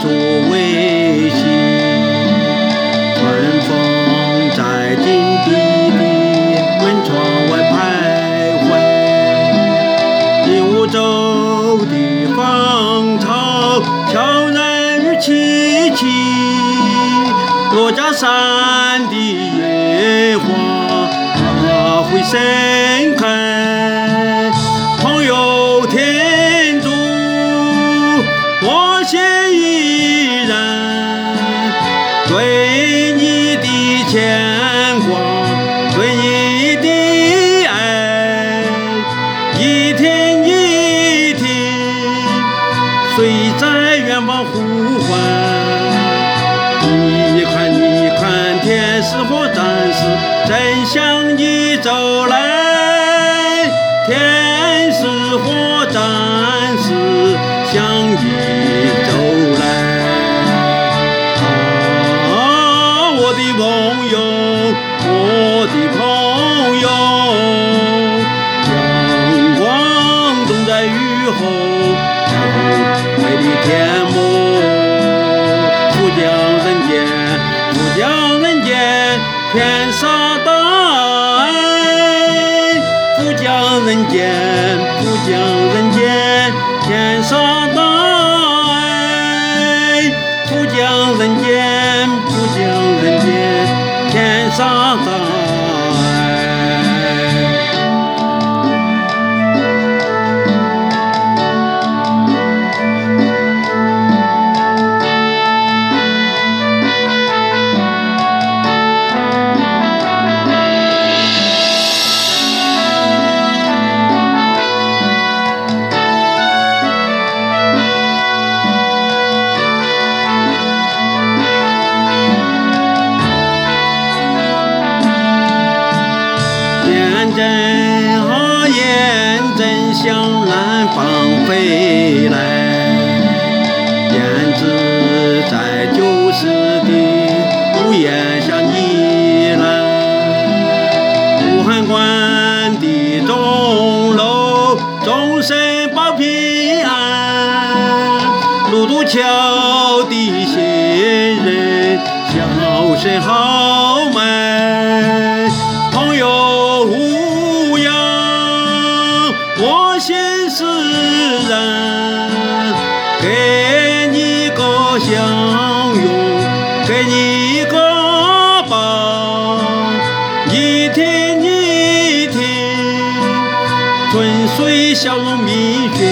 作维系。春风在禁闭的门窗外徘徊，鹦鹉洲的芳草悄然与凄凄，罗家山的野花会盛开。朋友天助，我心依然对你的牵挂，对你的爱，一天一天，谁在远方呼唤？你看，你看，天使和战士正向你走来，天使和战士向你走来。啊，我的朋友，我的朋友，阳光总在雨后，然后美丽天幕，富江人间，富江人间，天沙大爱，富江人间，富江人间，天沙大爱，富江人间，富江人间，天沙大爱。雁阵啊，雁阵向南方飞来，燕子在旧时的屋檐下呢喃。武汉关的钟楼，钟声报平安；卢渡桥的行人，笑声豪迈。朋友无恙，我心释然，给你个相拥，给你一个抱，一天一天，春水笑容蜜雪。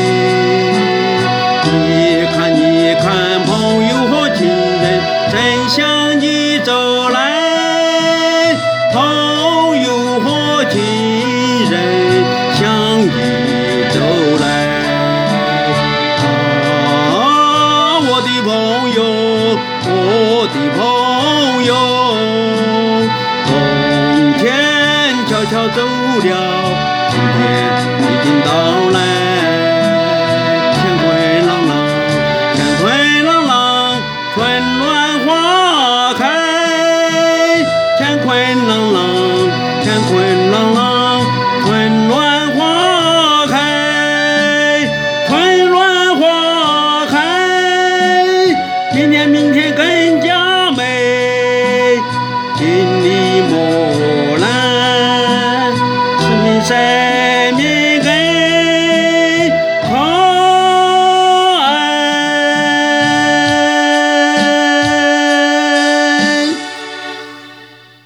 你看，你看，朋友和亲人正向你走来，朋友和亲人向你走来。啊，我的朋友，我的朋友，冬天悄悄走了，春天已经到来。乾坤朗朗，乾坤朗朗，春暖花开，乾坤朗朗。